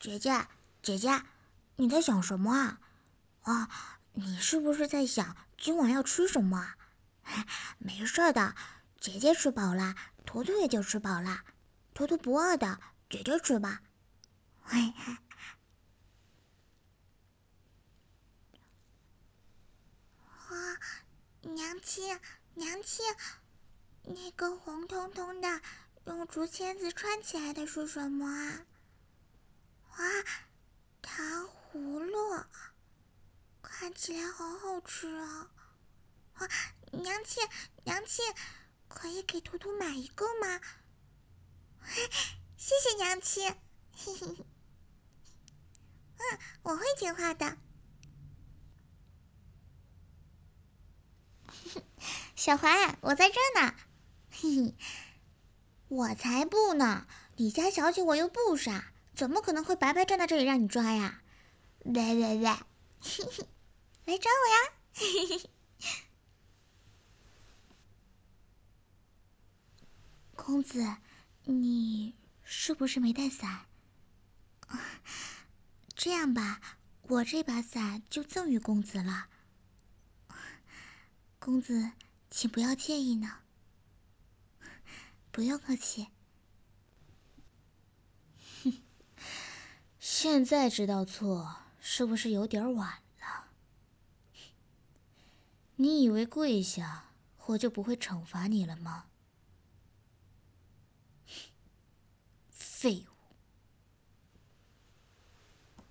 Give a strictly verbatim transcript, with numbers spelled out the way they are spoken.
姐姐，姐姐，你在想什么啊？啊，你是不是在想今晚要吃什么啊？没事的，姐姐吃饱了，图图也就吃饱了。图图不饿的，姐姐吃吧。嘿嘿。啊，娘亲，娘亲，那个红彤彤的，用竹签子串起来的是什么啊？啊，糖葫芦，看起来好好吃啊！啊，娘亲，娘亲，可以给图图买一个吗？谢谢娘亲。嘿嘿嘿。嗯，我会听话的。小环，我在这呢。嘿嘿，我才不呢！李家小姐我又不傻，怎么可能会白白站在这里让你抓呀？喂喂喂，来抓我呀！嘿嘿嘿。公子，你是不是没带伞？这样吧，我这把伞就赠予公子了。公子，请不要介意呢。不用客气。哼，现在知道错，是不是有点晚了？你以为跪下，我就不会惩罚你了吗？废物！